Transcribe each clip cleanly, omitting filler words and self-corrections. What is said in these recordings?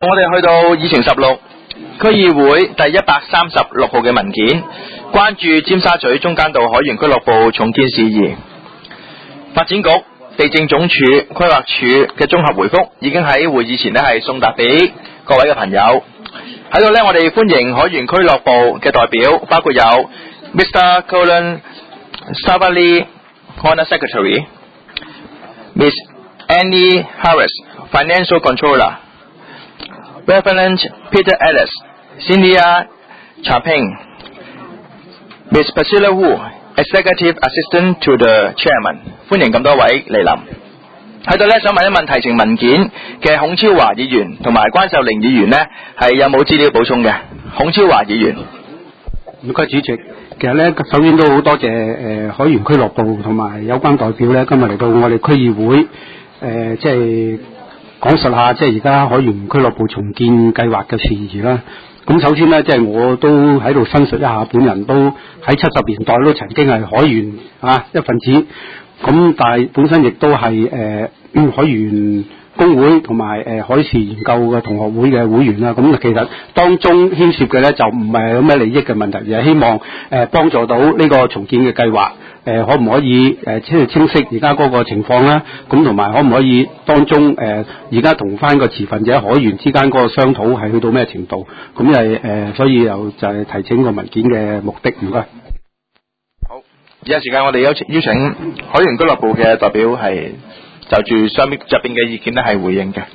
我哋去到議程16區議會第136號嘅文件，關注尖沙咀中間道海員俱樂部重建事宜。發展局、地政總署、規劃署嘅綜合回覆已經喺會議前呢係送達俾各位嘅朋友。喺度呢，我哋歡迎海員俱樂部嘅代表，包括有 Mr. Colin Savali, Corner Secretary, Miss Annie Harris, Financial Controller.Reverend Peter Ellis, Cynthia Chaping, Miss Priscilla Wu, Executive Assistant to the Chairman， 歡迎咁多位嚟臨。喺度呢，想問一問提呈文件嘅孔超華議員同埋關秀玲議員呢，係有冇資料補充嘅？孔超華議員， 唔該主席。其實呢，首先都好多謝海員俱樂部同埋有關代表呢，今日嚟到我哋區議會，即係講述下即係而家海員俱樂部重建計劃嘅事宜啦。咁首先呢，即係我都喺度申述一下，本人都喺70年代都曾經係海員一份子。咁但係本身亦都係海員工會同埋海事研究嘅同學會嘅會員啦。咁其實當中牽涉嘅呢，就唔係有咩利益嘅問題，而係希望幫助到呢個重建嘅計劃。可唔可以清晰而家嗰個情況啦？咁同埋可唔可以當中而家同翻個持份者海員之間嗰個商討係去到咩程度？咁所以又就係提請個文件嘅目的。唔該。 好，以下時間我哋邀請海員俱樂部嘅代表係就住上面入邊嘅意見咧係回應嘅。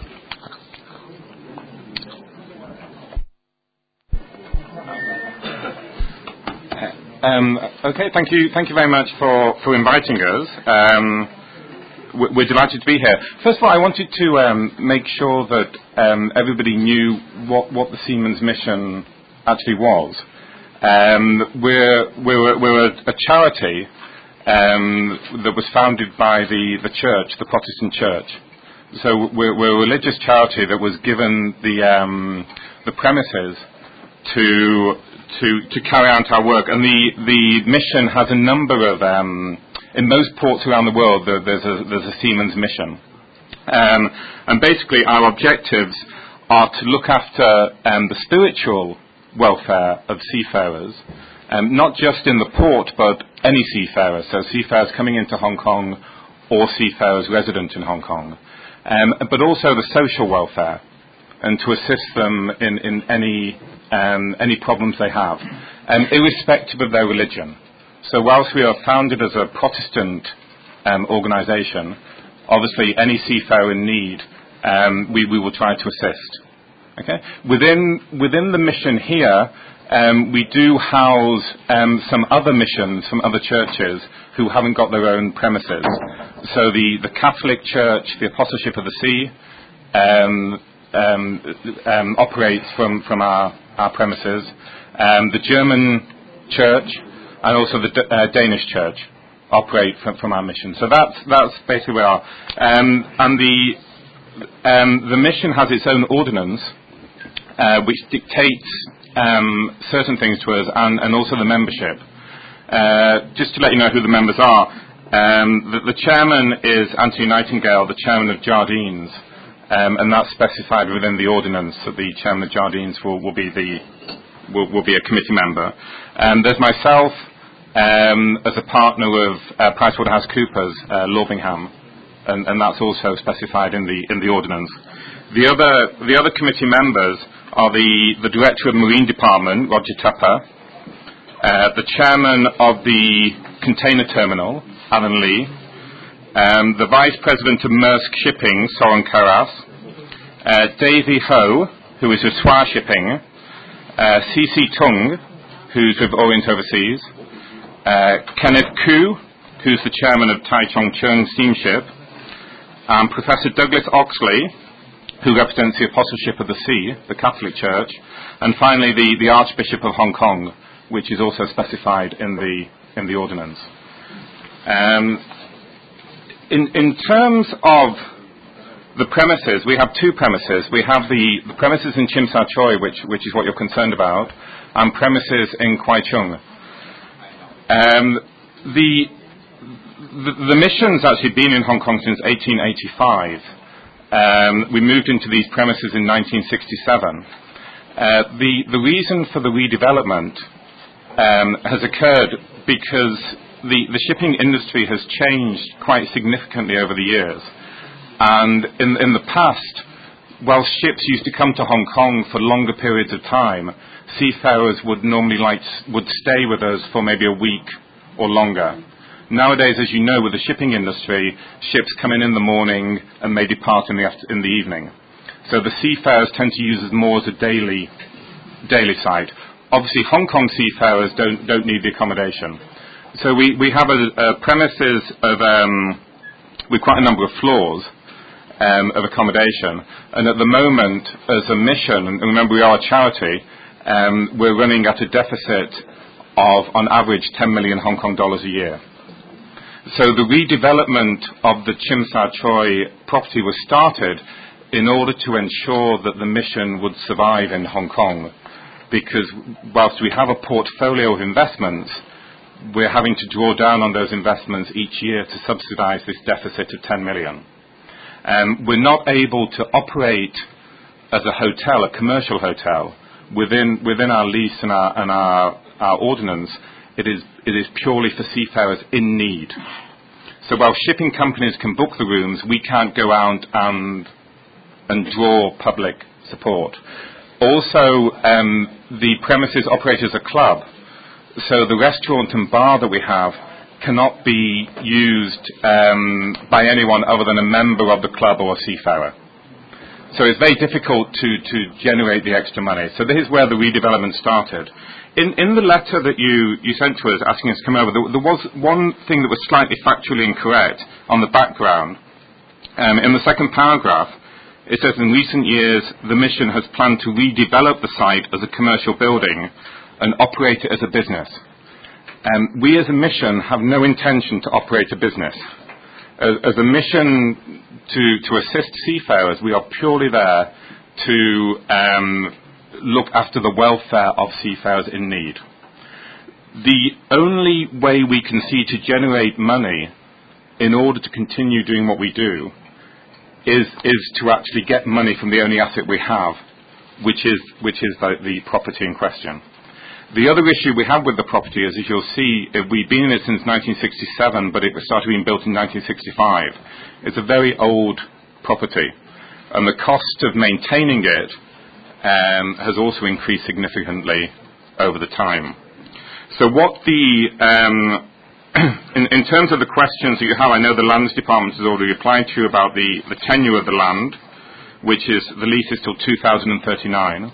Okay, thank you very much for inviting us. We're delighted to be here. First of all, I wanted to make sure that everybody knew what the Seamen's mission actually was. We're a charity that was founded by the church, the Protestant church. So we're a religious charity that was given the premises to carry out our work, and the mission has a number of in most ports around the world there's a seaman's mission, and basically our objectives are to look after the spiritual welfare of seafarers, not just in the port but any seafarers, so seafarers coming into Hong Kong or seafarers resident in Hong Kong, but also the social welfare, and to assist them in any problems they have, irrespective of their religion. So whilst we are founded as a Protestant organisation, obviously any seafarer in need, we will try to assist. Okay. Within the mission here, we do house some other missions from other churches who haven't got their own premises. So the Catholic Church, the Apostleship of the Sea, operates from our premises. The German church and also the Danish church operate from our mission. So that's basically where we are. And the mission has its own ordinance, which dictates certain things to us, and also the membership. Just to let you know who the members are, the chairman is Anthony Nightingale, the chairman of Jardines. And that's specified within the ordinance that the chairman of Jardines will be a committee member. There's myself as a partner of PricewaterhouseCoopers, Lorbingham, and that's also specified in the ordinance. The other committee members are the director of Marine Department, Roger Tupper, the chairman of the container terminal, Alan Lee, the Vice President of Maersk Shipping, Soren Karas, Davy Ho, who is with Swire Shipping, C.C. Tung, who's with Orient Overseas, Kenneth Koo, who's the chairman of Tai Chong Chung Steamship, and Professor Douglas Oxley, who represents the Apostleship of the Sea, the Catholic Church, and finally the Archbishop of Hong Kong, which is also specified in the ordinance. In terms of the premises, we have two premises. We have the premises in Tsim Sha Tsui, which is what you're concerned about, and premises in Kwai Chung. The mission's actually been in Hong Kong since 1885, We moved into these premises in 1967. The reason for the redevelopment has occurred because the shipping industry has changed quite significantly over the years. And in the past, while ships used to come to Hong Kong for longer periods of time, seafarers would normally would stay with us for maybe a week or longer. Nowadays, as you know, with the shipping industry, ships come in the morning and may depart in the evening. So the seafarers tend to use it more as a daily site. Obviously, Hong Kong seafarers don't need the accommodation. So we have a premises of with quite a number of floors of accommodation. And at the moment, as a mission, and remember we are a charity, we're running at a deficit of, on average, 10 million Hong Kong dollars a year. So the redevelopment of the Tsim Sha Tsui property was started in order to ensure that the mission would survive in Hong Kong. Because whilst we have a portfolio of investments, we're having to draw down on those investments each year to subsidize this deficit of 10 million. We're not able to operate as a hotel, a commercial hotel, within our lease and our ordinance. It is purely for seafarers in need. So while shipping companies can book the rooms, we can't go out and draw public support. Also, the premises operate as a club. So the restaurant and bar that we have cannot be used by anyone other than a member of the club or a seafarer. So it's very difficult to generate the extra money. So this is where the redevelopment started. In the letter that you sent to us asking us to come over, there was one thing that was slightly factually incorrect on the background. In the second paragraph, it says, in recent years, the mission has planned to redevelop the site as a commercial building and operate it as a business. We as a mission have no intention to operate a business. As a mission to assist seafarers, we are purely there to look after the welfare of seafarers in need. The only way we can see to generate money in order to continue doing what we do is to actually get money from the only asset we have, which is the property in question. The other issue we have with the property is, as you'll see, we've been in it since 1967, but it started being built in 1965. It's a very old property, and the cost of maintaining it has also increased significantly over the time. So what in terms of the questions that you have, I know the Lands Department has already replied to you about the tenure of the land, which is, the lease is till 2039.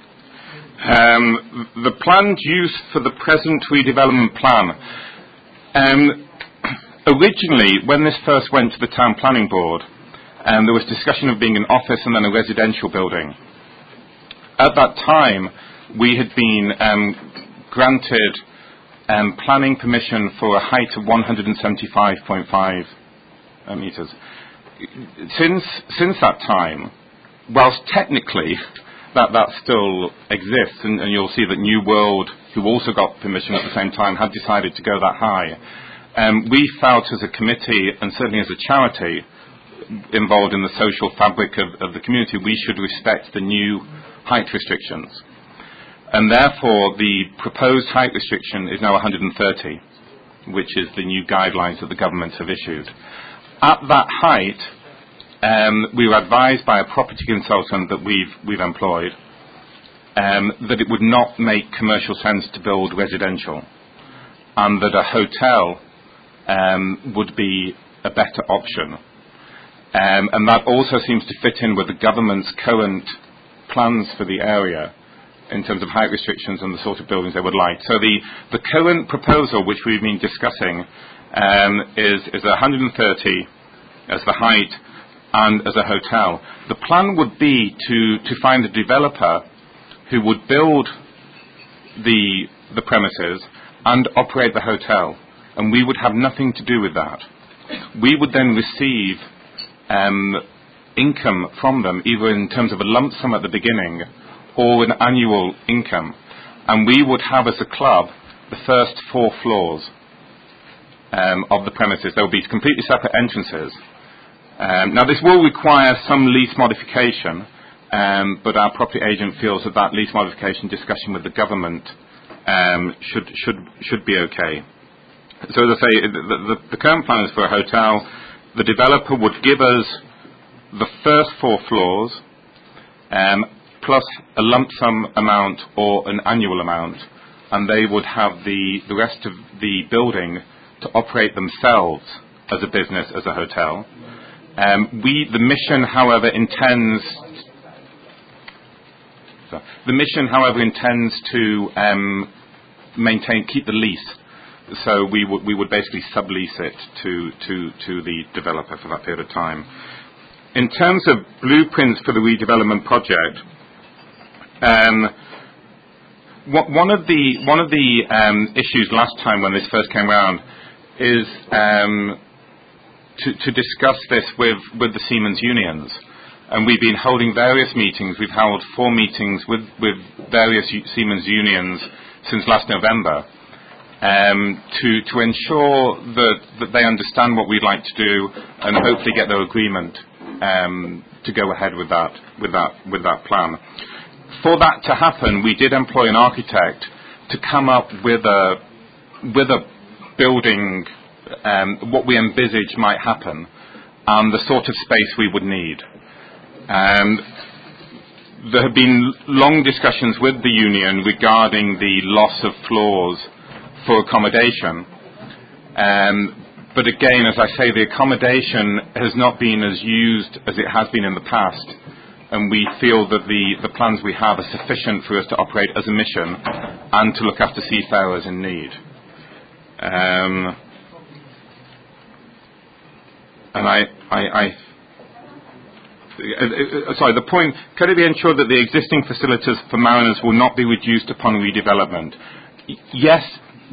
The planned use for the present redevelopment plan. Originally, when this first went to the Town Planning Board, there was discussion of being an office and then a residential building. At that time, we had been granted planning permission for a height of 175.5 meters. Since that time, whilst technically that still exists, and you'll see that New World, who also got permission at the same time, had decided to go that high. We felt as a committee, and certainly as a charity involved in the social fabric of the community, we should respect the new height restrictions. And therefore, the proposed height restriction is now 130, which is the new guidelines that the government have issued. At that height, we were advised by a property consultant that we've employed that it would not make commercial sense to build residential, and that a hotel would be a better option. And that also seems to fit in with the government's current plans for the area in terms of height restrictions and the sort of buildings they would like. So the current proposal, which we've been discussing, is 130 as the height and as a hotel. The plan would be to find a developer who would build the premises and operate the hotel, and we would have nothing to do with that. We would then receive income from them, either in terms of a lump sum at the beginning or an annual income, and we would have as a club the first 4 floors of the premises. There would be completely separate entrances, Now, this will require some lease modification, but our property agent feels that lease modification discussion with the government should be okay. So, as I say, the current plan is for a hotel. The developer would give us the first 4 floors, plus a lump sum amount or an annual amount, and they would have the rest of the building to operate themselves as a business, as a hotel. The mission, however, intends to keep the lease. So we would basically sublease it to the developer for that period of time. In terms of blueprints for the redevelopment project, one of the issues last time when this first came around is to discuss this with the Siemens unions. And we've been holding various meetings. We've held 4 meetings with various Siemens unions since last November to ensure that they understand what we'd like to do and hopefully get their agreement to go ahead with that plan. For that to happen, we did employ an architect to come up with a building, what we envisage might happen, and the sort of space we would need. There have been long discussions with the union regarding the loss of floors for accommodation. But again, as I say, the accommodation has not been as used as it has been in the past. And we feel that the plans we have are sufficient for us to operate as a mission and to look after seafarers in need. The point, could it be ensured that the existing facilities for mariners will not be reduced upon redevelopment? Yes,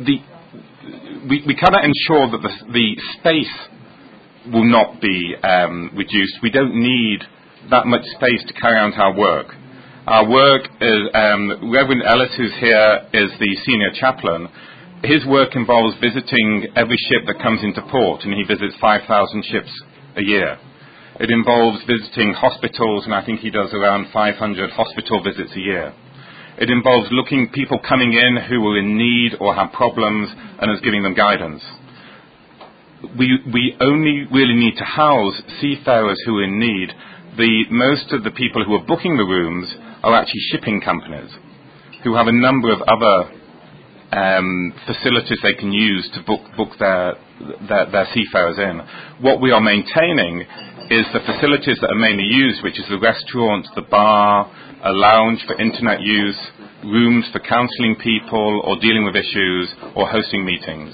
we cannot ensure that the space will not be reduced. We don't need that much space to carry out our work. Our work is, Reverend Ellis, who's here, is the senior chaplain. His work involves visiting every ship that comes into port, and he visits 5,000 ships a year. It involves visiting hospitals, and I think he does around 500 hospital visits a year. It involves people coming in who are in need or have problems, and us giving them guidance. We only really need to house seafarers who are in need. Most of the people who are booking the rooms are actually shipping companies who have a number of other facilities they can use to book their seafarers in. What we are maintaining is the facilities that are mainly used, which is the restaurant, the bar, a lounge for internet use, rooms for counselling people or dealing with issues or hosting meetings.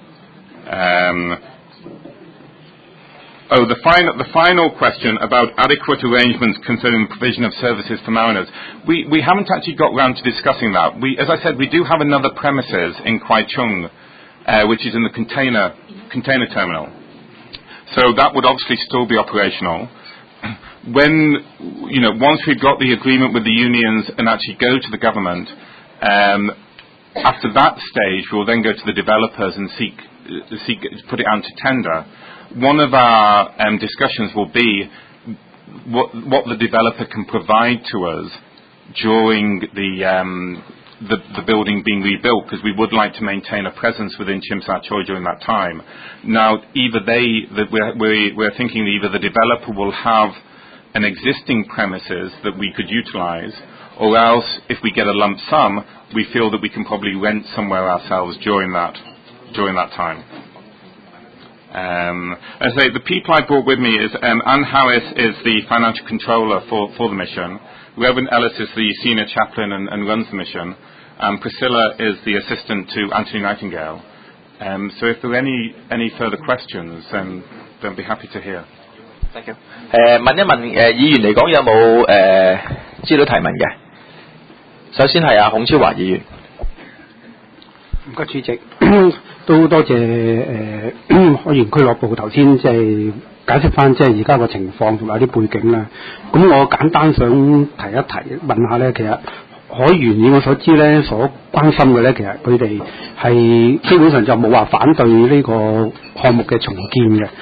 The final question about adequate arrangements concerning the provision of services for mariners. We haven't actually got round to discussing that. As I said, we do have another premises in Kwai Chung, which is in the container terminal. So that would obviously still be operational. Once we've got the agreement with the unions and actually go to the government, after that stage, we'll then go to the developers and put it out to tender. One of our discussions will be what the developer can provide to us during the building being rebuilt, because we would like to maintain a presence within Chim Sa Choi during that time. Now, we're thinking either the developer will have an existing premises that we could utilize, or else, if we get a lump sum, we feel that we can probably rent somewhere ourselves during that time. As I say, the people I brought with me is Anne Harris is the financial controller for the mission. Reverend Ellis is the senior chaplain and runs the mission. Priscilla is the assistant to Anthony Nightingale. So if there are any further questions, then I'd be happy to hear. Thank you. 問一問議員嚟講有冇資料提問嘅？首先係阿孔超華議員。 唔該，主席，都多謝海員俱樂部頭先即係解釋翻即係而家個情況同埋啲背景啦。咁我簡單想提一提問下咧，其實海員以我所知咧，所關心嘅咧，其實佢哋係基本上就冇話反對呢個項目嘅重建嘅。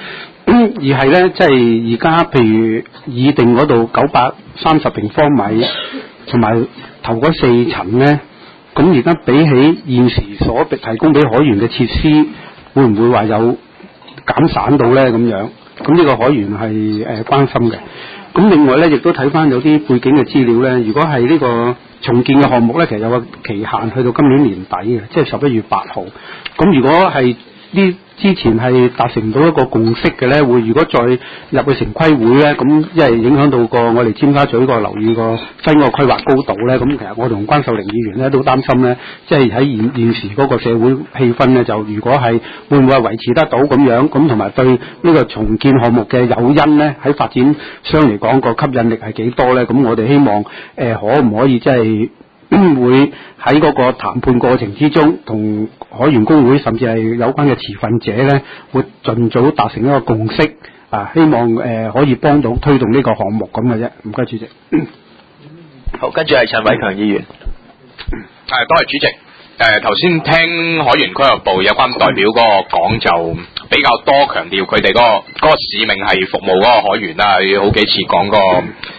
而係咧即係而家譬如擬定嗰度930平方米，同埋頭嗰4層咧，咁而家比起現時所提供俾海員嘅設施，會唔會話有減散到咧咁樣？咁呢個海員係關心嘅。咁另外咧，亦都睇翻有啲背景嘅資料咧。如果係呢個重建嘅項目咧，其實有個期限去到今年年底嘅，即係11月8號。咁如果係呢之前係達成唔到一個共識嘅咧，會如果再入去城規會咧，咁因為影響到我哋尖沙咀個樓宇個新個規劃高度咧，咁其實我同關秀玲議員咧都擔心咧，即係喺現時嗰個社會氣氛咧，就如果係會唔會係維持得到咁樣，咁同埋對呢個重建項目嘅誘因咧，喺發展商嚟講個吸引力係幾多咧？咁我哋希望可唔可以即係會喺嗰個談判過程之中，同海員工會甚至係有關嘅持份者咧，會盡早達成一個共識啊！希望可以幫到推動呢個項目咁嘅啫。唔該，主席。 好，跟住係陳偉強議員。 多謝主席。頭先聽海員俱樂部有關代表嗰個講就比較多強調佢哋嗰個使命係服務嗰個海員啦，好幾次講個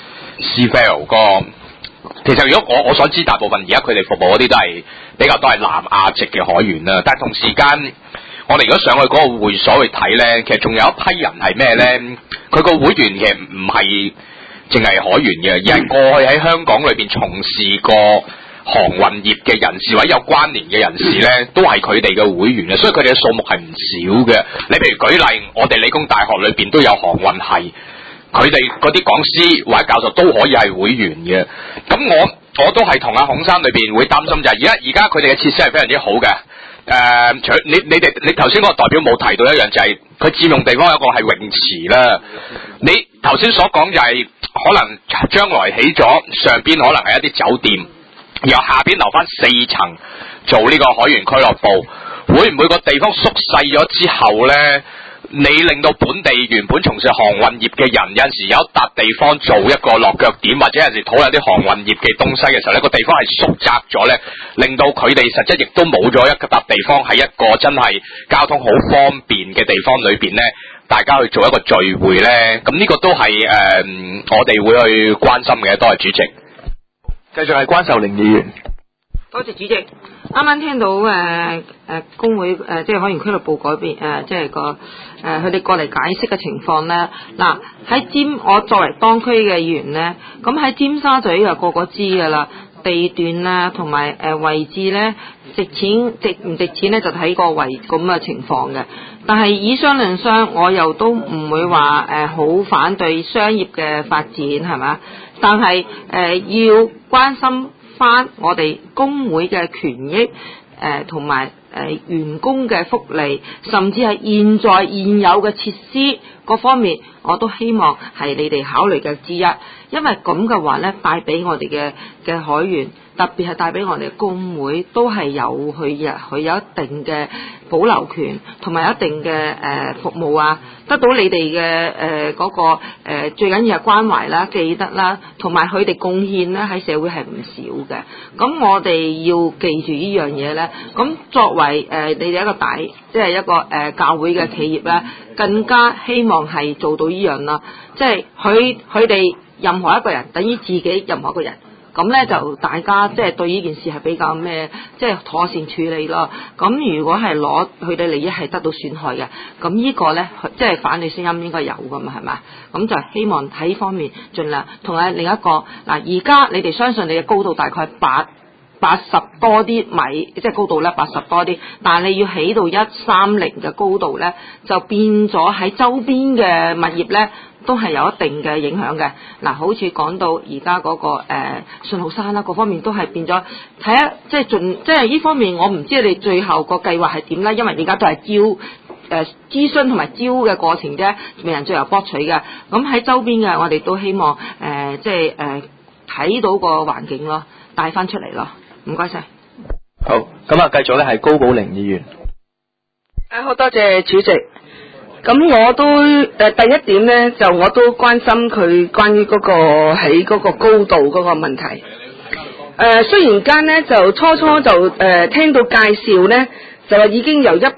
Seafarer 個。其實如果我所知，大部分而家佢哋服務嗰啲都係比較多係南亞籍嘅海員啦。但係同時間，我哋如果上去嗰個會所去睇咧，其實仲有一批人係咩咧？佢個會員其實唔係淨係海員嘅，而係過去喺香港裏邊從事過航運業嘅人士或者有關聯嘅人士咧，都係佢哋嘅會員嘅，所以佢哋嘅數目係唔少嘅。你譬如舉例，我哋理工大學裏邊都有航運系。佢哋嗰啲講師或者教授都可以係會員嘅，咁我都係同阿孔生裏邊會擔心就係而家佢哋嘅設施係非常之好嘅。除你頭先嗰個代表冇提到一樣就係佢佔用地方有一個係泳池啦。你頭先所講就係可能將來起咗上邊可能係一啲酒店，然後下邊留翻4層做呢個海員俱樂部，會唔會個地方縮細咗之後咧？你令到本地原本從事航運業嘅人有陣時有一笪地方做一個落腳點，或者有陣時討論啲航運業嘅東西嘅時候呢，個地方係縮窄咗呢，令到佢哋實質亦都冇咗一笪地方喺一個真係交通好方便嘅地方裏邊呢，大家去做一個聚會呢。咁呢個都係我哋會去關心嘅。多謝主席。 繼續係關秀玲議員。 多謝主席。啱啱聽到工會即係海員俱樂部嗰邊即係佢哋過嚟解釋嘅情況咧。嗱，我作為當區嘅議員咧，咁喺尖沙咀就個知㗎啦，地段啊同埋位置咧，值唔值錢咧就睇個位咁嘅情況嘅。但係以商論商，我又都唔會話好反對商業嘅發展係嘛，但係要關心翻我哋工會嘅權益，同埋員工嘅福利，甚至係現有嘅設施各方面，我都希望係你哋考慮嘅之一。因為咁嘅話咧，帶俾我哋嘅海員，特別係帶俾我哋嘅工會，都係有佢有一定嘅保留權，同埋一定嘅服務啊，得到你哋嘅嗰個最緊要係關懷啦、記得啦，同埋佢哋貢獻咧喺社會係唔少嘅。咁我哋要記住呢樣嘢咧。咁作為你哋一個即係一個教會嘅企業咧，更加希望係做到呢樣啦。即係佢哋任何一個人等於自己任何一個人。咁咧就大家即係對呢件事係比較即係妥善處理咯。咁如果係攞佢哋利益係得到損害嘅，咁呢個咧即係反對聲音應該有噶嘛，係咪？咁就希望喺呢方面盡量同埋另一個嗱，而家你哋相信你嘅高度大概80多啲米，即係高度咧80多啲，但係你要起到130嘅高度咧，就變咗喺周邊嘅物業咧都係有一定嘅影響嘅。嗱，好似講到而家嗰個信號山啦，各方面都係變咗。睇下即係呢方面，我唔知你最後個計劃係點啦，因為而家都係諮詢同埋招嘅過程啫，未人最後博取嘅。咁喺周邊嘅，我哋都希望即係睇到個環境咯，帶翻出嚟咯。唔該晒。 好，咁啊，繼續咧係高寶玲議員。 好多謝主席。咁我都第一點咧，就我都關心佢關於嗰個起嗰個高度嗰個問題。雖然間咧就初就聽到介紹咧， 就話已經由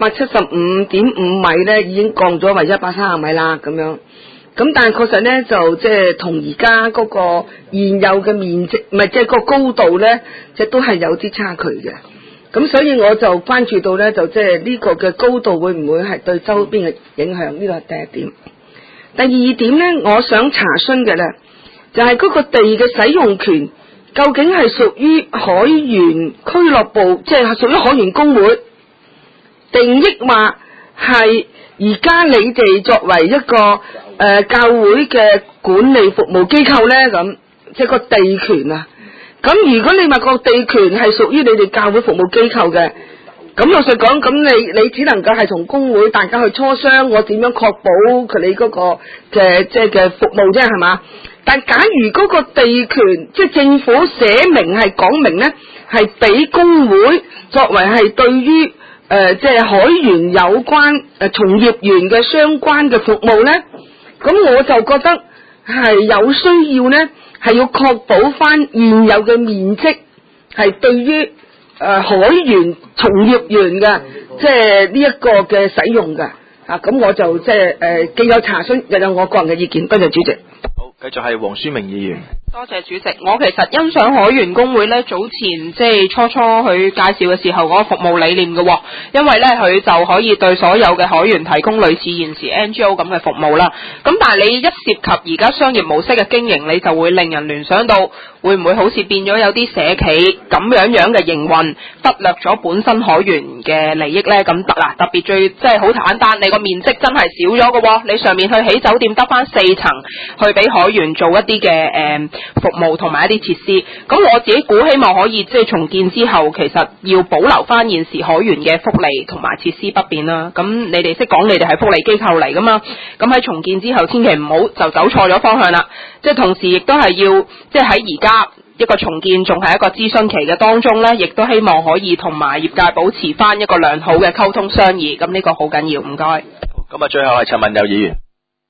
175.5米咧已經降咗為130米啦咁樣。咁但係確實咧就即係同而家嗰個現有嘅面積，唔係即係個高度咧，即係都係有啲差距嘅。咁所以我就關注到咧，就即係呢個嘅高度會唔會係對周邊嘅影響？呢個係第一點。第二點咧，我想查詢嘅咧，就係嗰個地嘅使用權究竟係屬於海員俱樂部，即係屬於海員工會，定抑或係而家你哋作為一個教會嘅管理服務機構咧，咁即係個地權啊。咁如果你話個地權係屬於你哋教會服務機構嘅，咁老實講，咁你只能夠係同工會大家去磋商，我點樣確保佢你嗰個嘅即係嘅服務啫，係嘛？但假如嗰個地權即係政府寫明係講明咧，係俾工會作為係對於即係海員有關從業員嘅相關嘅服務咧，咁我就覺得係有需要咧，係要確保翻現有嘅面積係對於海員從業員嘅即係呢一個嘅使用嘅咁我就即係既有查詢又有我個人嘅意見。多謝主席。 好，繼續係黃書明議員。 多謝主席，我其實欣賞海員工會咧早前即係初初去介紹嘅時候嗰個服務理念嘅，因為咧佢就可以對所有嘅海員提供類似現時 NGO 咁嘅服務啦。咁但係你一涉及而家商業模式嘅經營，你就會令人聯想到會唔會好似變咗有啲社企咁樣嘅營運，忽略咗本身海員嘅利益咧？咁特別最即係好簡單，你個面積真係少咗嘅，你上面去起酒店得翻4層，去俾海員做一啲嘅服務同埋一啲設施。咁我自己估希望可以即係重建之後，其實要保留翻現時海員嘅福利同埋設施不變啦。咁你哋識講，你哋係福利機構嚟噶嘛？咁喺重建之後，千祈唔好就走錯咗方向啦。即係同時亦都係要即係喺而家一個重建仲係一個諮詢期嘅當中咧，亦都希望可以同埋業界保持翻一個良好嘅溝通商議。咁呢個好緊要，唔該。 咁啊，最後係陳文友議員。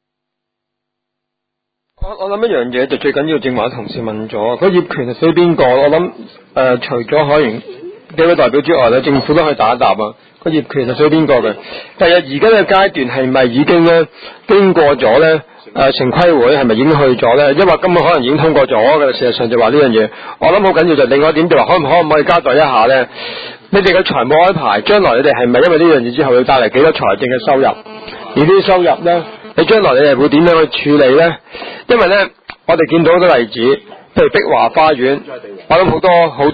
我諗一樣嘢就最緊要，正話同事問咗個業權係屬於邊個？我諗除咗海員幾位代表之外咧，政府都可以打一答啊。個業權係屬於邊個嘅？第日而家嘅階段係咪已經咧經過咗咧？城規會係咪已經去咗咧？因為根本可能已經通過咗嘅。事實上就話呢樣嘢，我諗好緊要就另外一點就話可唔可以交代一下咧？你哋嘅財務安排，將來你哋係咪因為呢樣嘢之後要帶嚟幾多財政嘅收入？而呢啲收入咧，你將來你哋會點樣去處理咧？因為咧，我哋見到好多例子，譬如碧華花園，我諗好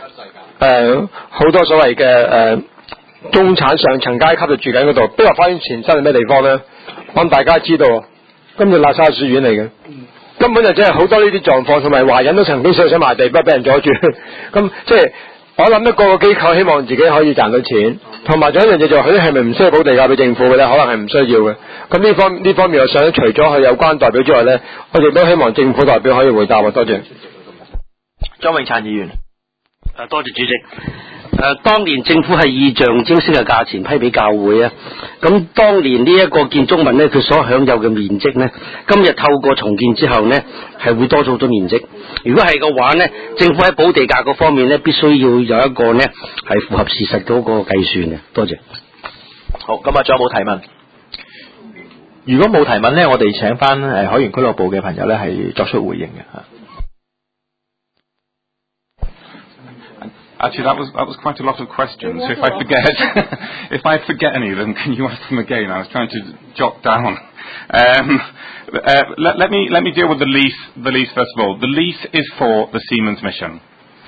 多所謂嘅中產上層階級就住緊嗰度。碧華花園前身係咩地方咧？我諗大家知道，今日喇沙書院嚟嘅，根本就真係好多呢啲狀況，同埋華人都曾經想賣地，不過俾人阻住。咁即係我諗一個機構希望自己可以賺到錢，同埋仲有一樣嘢就係佢係咪唔需要補地價俾政府嘅咧？可能係唔需要嘅。咁呢方面我想除咗佢有關代表之外咧，我亦都希望政府代表可以回答。多謝。 莊永燦議員。 多謝主席。當年政府係以象徵式嘅價錢批俾教會啊，咁當年呢一個建築物呢，佢所享有嘅面積呢，今日透過重建之後呢，係會多咗好多面積。如果係嘅話呢，政府喺補地價嗰方面呢，必須要有一個呢係符合事實嗰個計算嘅。多謝。 好，咁啊，仲有冇提問？如果冇提問呢，我哋請翻海員俱樂部嘅朋友呢係作出回應嘅嚇。 Actually, that was quite a lot of questions. So if I forget any of them, can you ask them again? I was trying to jot down. Let me deal with the lease first of all. The lease is for the Seamen's Mission.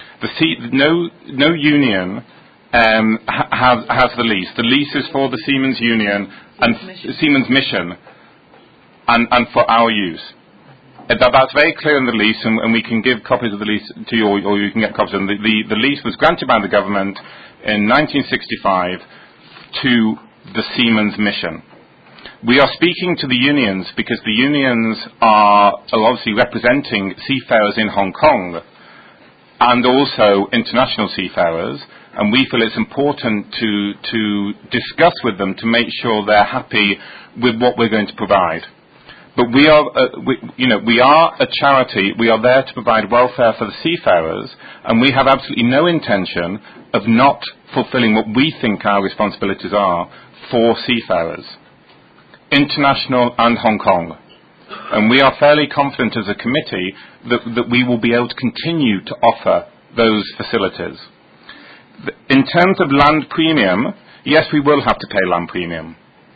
No union has the lease. The lease is for the Seamen's Union and Seamen's Mission, and for our use. That's very clear in the lease, and we can give copies of the lease to you, or you can get copies of them. The lease was granted by the government in 1965 to the Seamen's Mission. We are speaking to the unions because the unions are obviously representing seafarers in Hong Kong and also international seafarers, and we feel it's important to discuss with them to make sure they're happy with what we're going to provide. But we are a charity. We are there to provide welfare for the seafarers, and we have absolutely no intention of not fulfilling what we think our responsibilities are for seafarers, international and Hong Kong. And we are fairly confident as a committee that we will be able to continue to offer those facilities. In terms of land premium, yes, we will have to pay land premium.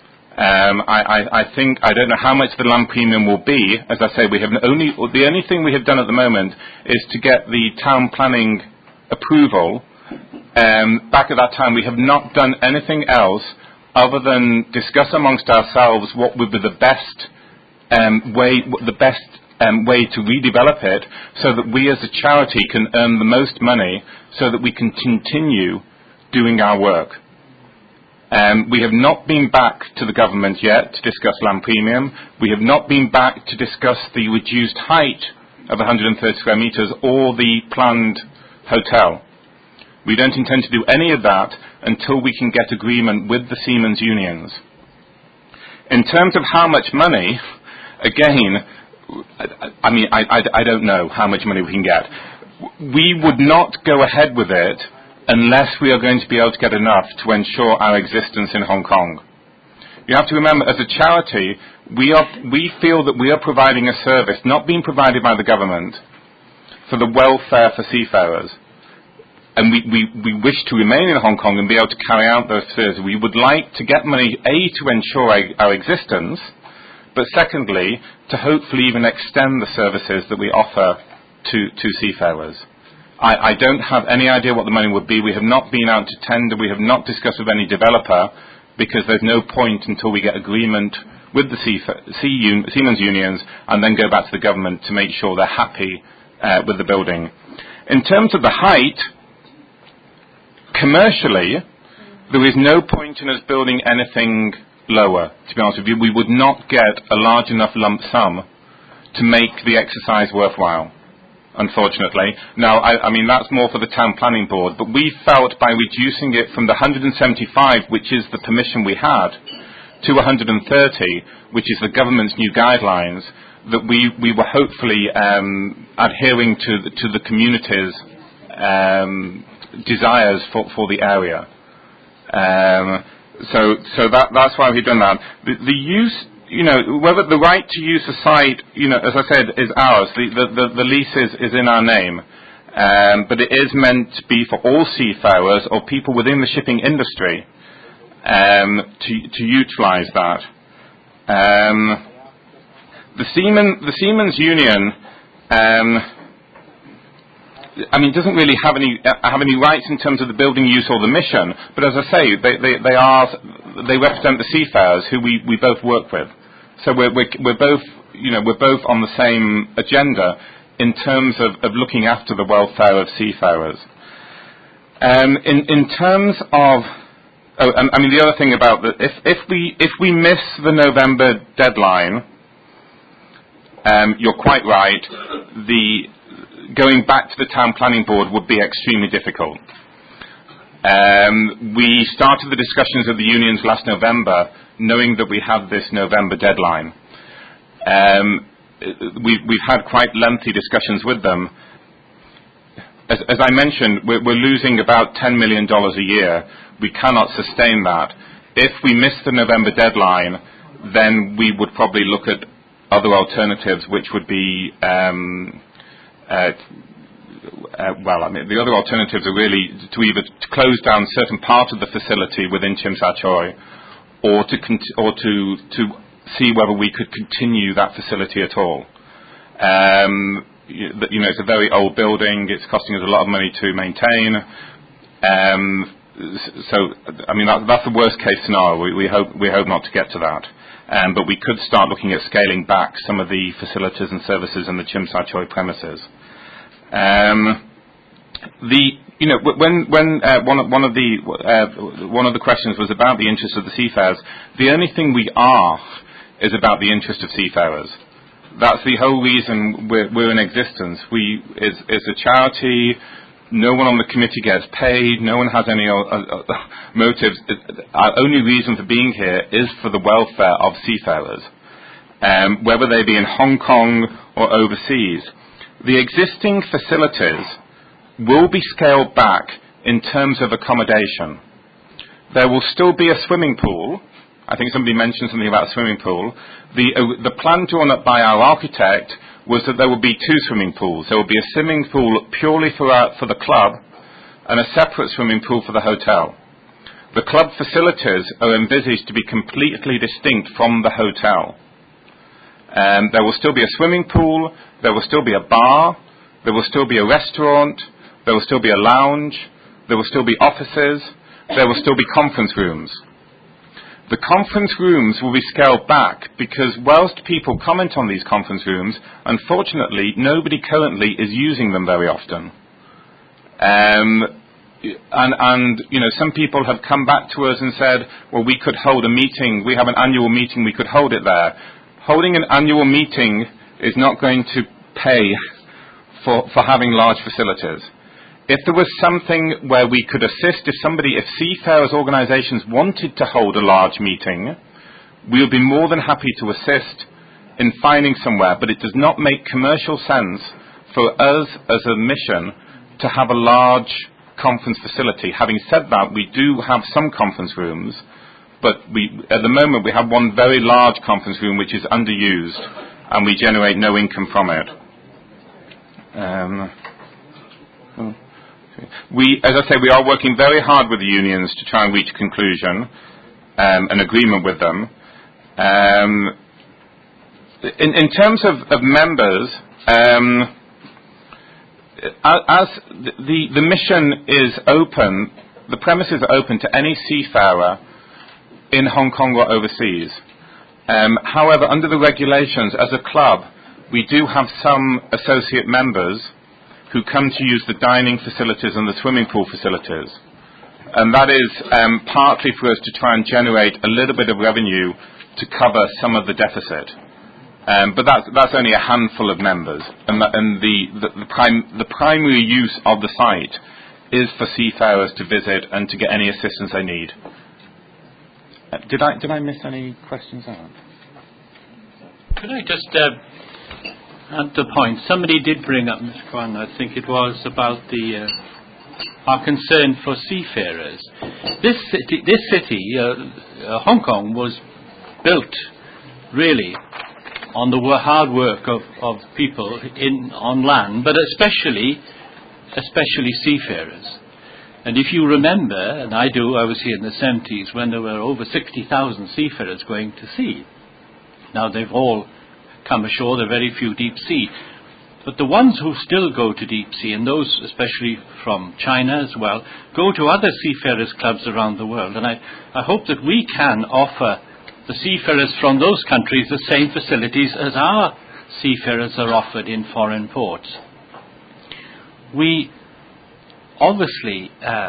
I think, I don't know how much the land premium will be. As I say, the only thing we have done at the moment is to get the town planning approval. Back at that time, we have not done anything else other than discuss amongst ourselves what would be the best way to redevelop it, so that we as a charity can earn the most money, so that we can continue doing our work. We have not been back to the government yet to discuss land premium. We have not been back to discuss the reduced height of 130 square metres or the planned hotel. We don't intend to do any of that until we can get agreement with the Seamen's unions. In terms of how much money, again, I don't know how much money we can get. We would not go ahead with it unless we are going to be able to get enough to ensure our existence in Hong Kong. You have to remember, as a charity, we feel that we are providing a service not being provided by the government for the welfare for seafarers. And we wish to remain in Hong Kong and be able to carry out those services. We would like to get money, A, to ensure our existence, but secondly, to hopefully even extend the services that we offer to seafarers. I don't have any idea what the money would be. We have not been out to tender. We have not discussed with any developer, because there's no point until we get agreement with the Seamen's unions and then go back to the government to make sure they're happy with the building. In terms of the height, commercially, there is no point in us building anything lower, to be honest with you. We would not get a large enough lump sum to make the exercise worthwhile, unfortunately. Now, I mean, that's more for the town planning board, but we felt by reducing it from the 175, which is the permission we had, to 130, which is the government's new guidelines, that we were hopefully adhering to the community's desires for the area. So that's why we've done that. The use, whether the right to use the site, as I said, is ours. The lease is in our name, but it is meant to be for all seafarers or people within the shipping industry to utilise that. The Seamen's Union, doesn't really have any rights in terms of the building use or the mission. But as I say, they represent the seafarers who we both work with. So we're both on the same agenda in terms of looking after the welfare of seafarers. In terms of, the other thing about that, if we miss the November deadline, you're quite right. Going back to the town planning board would be extremely difficult. We started the discussions of the unions last November, knowing that we had this November deadline. We've had quite lengthy discussions with them. As I mentioned, we're losing about $10 million a year. We cannot sustain that. If we miss the November deadline, then we would probably look at other alternatives, which would be the other alternatives are really to either close down certain part of the facility within Tsim Sha Tsui, or to see whether we could continue that facility at all. It's a very old building. It's costing us a lot of money to maintain. That's the worst case scenario. We hope not to get to that. But we could start looking at scaling back some of the facilities and services in the Tsim Sha Tsui premises. When one of the questions was about the interest of the seafarers, the only thing we are is about the interest of seafarers. That's the whole reason we're in existence. It's a charity. No one on the committee gets paid. No one has any motives. Our only reason for being here is for the welfare of seafarers. whether they be in Hong Kong or overseas. The existing facilities will be scaled back in terms of accommodation. There will still be a swimming pool. I think somebody mentioned something about a swimming pool. The plan drawn up by our architect was that there would be 2 swimming pools. There will be a swimming pool purely for the club and a separate swimming pool for the hotel. The club facilities are envisaged to be completely distinct from the hotel. There will still be a swimming pool, there will still be a bar, there will still be a restaurant, there will still be a lounge, there will still be offices, there will still be conference rooms. The conference rooms will be scaled back because whilst people comment on these conference rooms, unfortunately nobody currently is using them very often. And you know, some people have come back to us and said, well, we could hold a meeting, we have an annual meeting, we could hold it there. Holding an annual meeting is not going to pay for having large facilities. If there was something where we could assist, if seafarers organisations wanted to hold a large meeting, we would be more than happy to assist in finding somewhere, but it does not make commercial sense for us as a mission to have a large conference facility. Having said that, we do have some conference rooms, but at the moment we have one very large conference room which is underused and we generate no income from it. As I say, we are working very hard with the unions to try and reach a conclusion, an agreement with them. In terms of members, as the mission is open, the premises are open to any seafarer in Hong Kong or overseas. However, under the regulations, as a club, we do have some associate members who come to use the dining facilities and the swimming pool facilities. And that is partly for us to try and generate a little bit of revenue to cover some of the deficit. But that's only a handful of members. And the primary use of the site is for seafarers to visit and to get any assistance they need. Did I miss any questions out? Could I just add the point? Somebody did bring up, Mr. Kwan, I think it was, about our concern for seafarers. This city, Hong Kong, was built really on the hard work of people on land, but especially seafarers. And if you remember, and I do, I was here in the 70s when there were over 60,000 seafarers going to sea. Now they've all come ashore, there are very few deep sea. But the ones who still go to deep sea, and those especially from China as well, go to other seafarers clubs around the world. And I hope that we can offer the seafarers from those countries the same facilities as our seafarers are offered in foreign ports. We obviously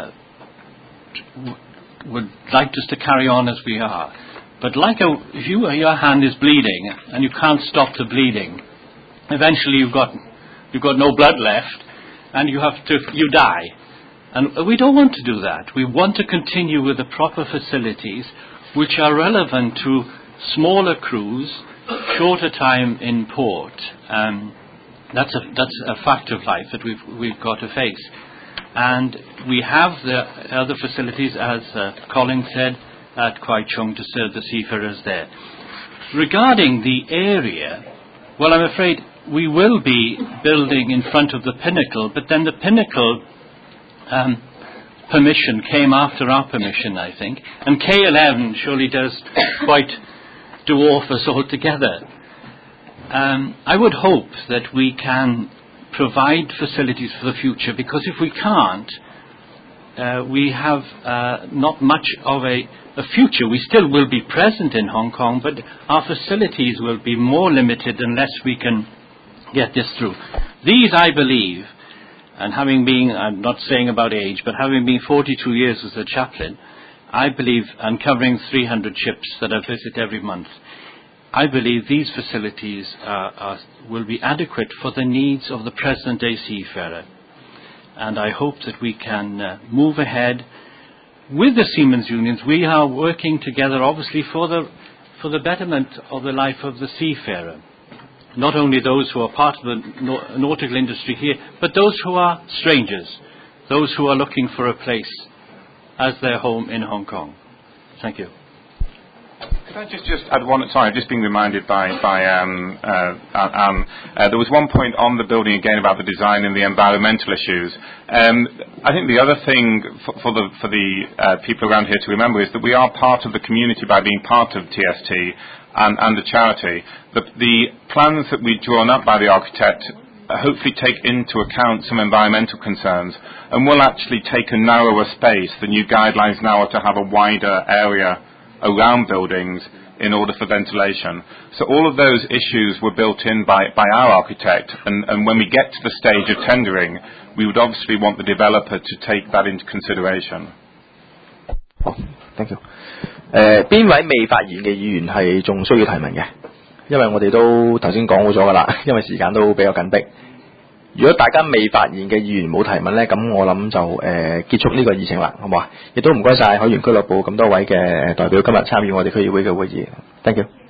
would like us to carry on as we are. But if your hand is bleeding and you can't stop the bleeding, eventually you've got no blood left and you die. And we don't want to do that. We want to continue with the proper facilities which are relevant to smaller crews, shorter time in port. That's a fact of life that we've got to face. And we have the other facilities, as Colin said, at Kwai Chung to serve the seafarers there. Regarding the area, well, I'm afraid we will be building in front of the Pinnacle, but then the Pinnacle permission came after our permission, I think, and K11 surely does quite dwarf us altogether. I would hope that we can provide facilities for the future, because if we can't, we have not much of a future. We still will be present in Hong Kong, but our facilities will be more limited unless we can get this through. These, I believe, and having been, I'm not saying about age, but having been 42 years as a chaplain, I believe, and covering 300 ships that I visit every month, I believe these facilities will be adequate for the needs of the present-day seafarer. And I hope that we can move ahead with the Seamen's Unions. We are working together, obviously, for the for the betterment of the life of the seafarer. Not only those who are part of the nautical industry here, but those who are strangers, those who are looking for a place as their home in Hong Kong. Thank you. Could I just add one? Sorry, I've just been reminded by Anne. There was one point on the building again about the design and the environmental issues. I think the other thing for the people around here to remember is that we are part of the community by being part of TST and the charity. The plans that we've drawn up by the architect hopefully take into account some environmental concerns and will actually take a narrower space. The new guidelines now are to have a wider area around buildings in order for ventilation. So all of those issues were built in by our architect, and when we get to the stage of tendering, we would obviously want the developer to take that into consideration. 好 ，thank you。邊位未發言嘅議員係仲需要提問嘅？因為我哋都頭先講好咗㗎啦，因為時間都比較緊迫。如果大家未發言嘅議員冇提問呢，咁我諗就結束呢個議程啦，好唔好啊？亦都唔該晒海員俱樂部咁多位嘅代表今日參與我哋區議會嘅會議 ，thank you。